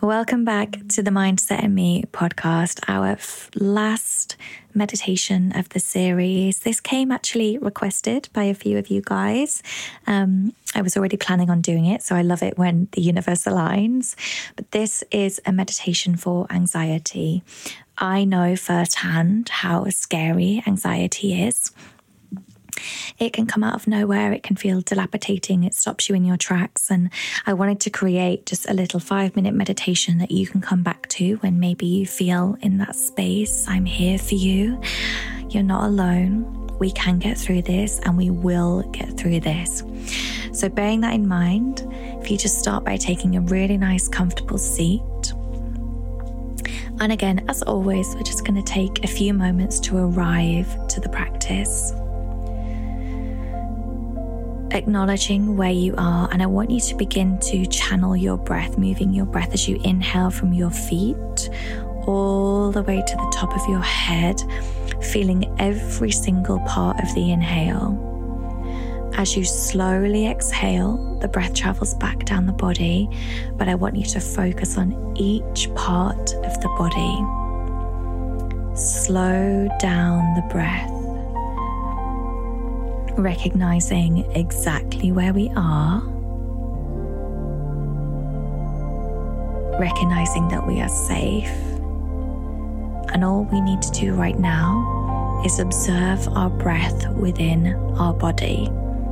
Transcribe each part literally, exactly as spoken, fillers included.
Welcome back to the Mindset and Me podcast, our f- last meditation of the series. This came actually requested by a few of you guys. Um, I was already planning on doing it, so I love it when the universe aligns. But this is a meditation for anxiety. I know firsthand how scary anxiety is. It can come out of nowhere. It can feel dilapidating. It stops you in your tracks. And I wanted to create just a little five minute meditation that you can come back to when maybe you feel in that space. I'm here for you. You're not alone. We can get through this and we will get through this. So bearing that in mind, if you just start by taking a really nice, comfortable seat. And again, as always, we're just going to take a few moments to arrive to the practice. Acknowledging where you are, and I want you to begin to channel your breath, moving your breath as you inhale from your feet all the way to the top of your head, feeling every single part of the inhale. As you slowly exhale, the breath travels back down the body, but I want you to focus on each part of the body. Slow down the breath. Recognizing exactly where we are, recognizing that we are safe, and all we need to do right now is observe our breath within our body.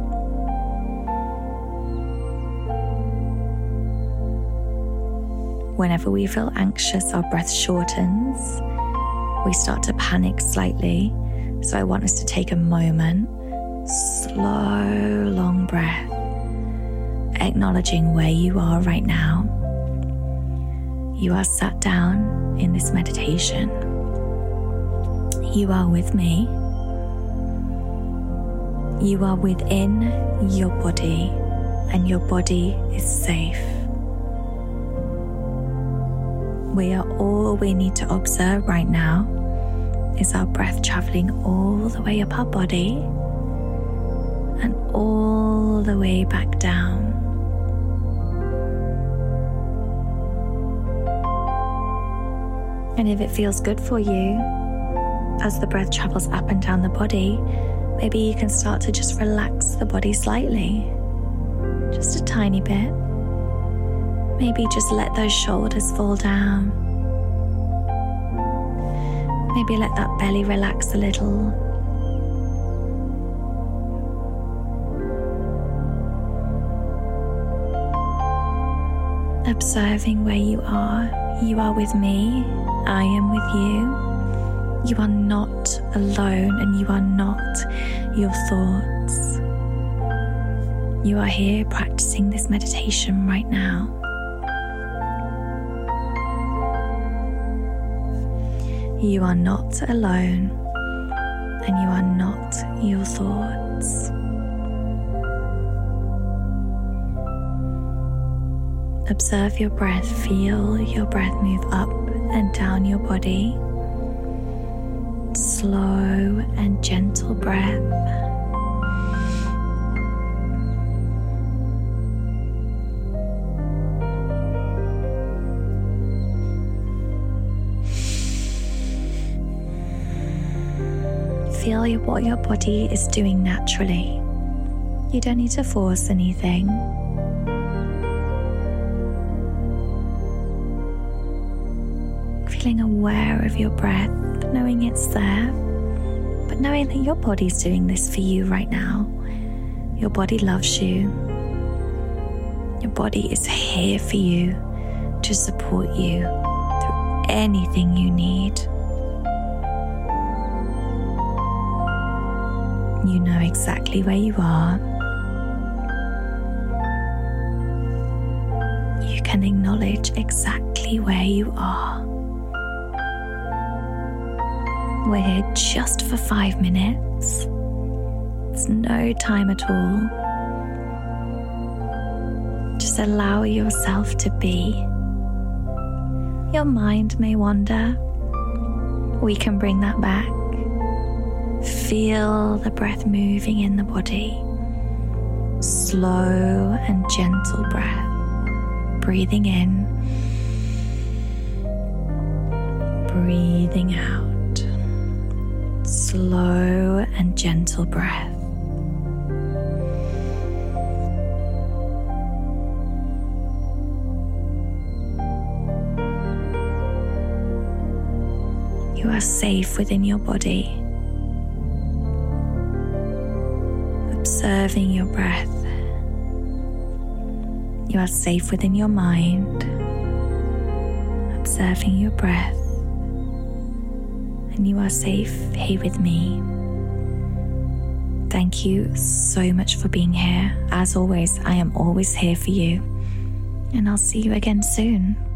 Whenever we feel anxious, our breath shortens, we start to panic slightly, so I want us to take a moment. Slow, long breath, acknowledging where you are right now. You are sat down in this meditation. You are with me. You are within your body, and your body is safe. We are all we need to observe right now is our breath traveling all the way up our body and all the way back down. And if it feels good for you, as the breath travels up and down the body, maybe you can start to just relax the body slightly, just a tiny bit. Maybe just let those shoulders fall down. Maybe let that belly relax a little. Observing where you are. You are with me. I am with you. You are not alone, and you are not your thoughts. You are here practicing this meditation right now. You are not alone, and you are not your thoughts. Observe your breath, feel your breath move up and down your body. Slow and gentle breath. Feel what your body is doing naturally. You don't need to force anything. Feeling aware of your breath, knowing it's there, but knowing that your body's doing this for you right now. Your body loves you. Your body is here for you to support you through anything you need. You know exactly where you are. You can acknowledge exactly where you are. We're here just for five minutes. It's no time at all. Just allow yourself to be. Your mind may wander. We can bring that back. Feel the breath moving in the body. Slow and gentle breath. Breathing in breathing out. Slow and gentle breath. You are safe within your body, observing your breath. You are safe within your mind, observing your breath. And you are safe here with me. Thank you so much for being here. As always, I am always here for you. And I'll see you again soon.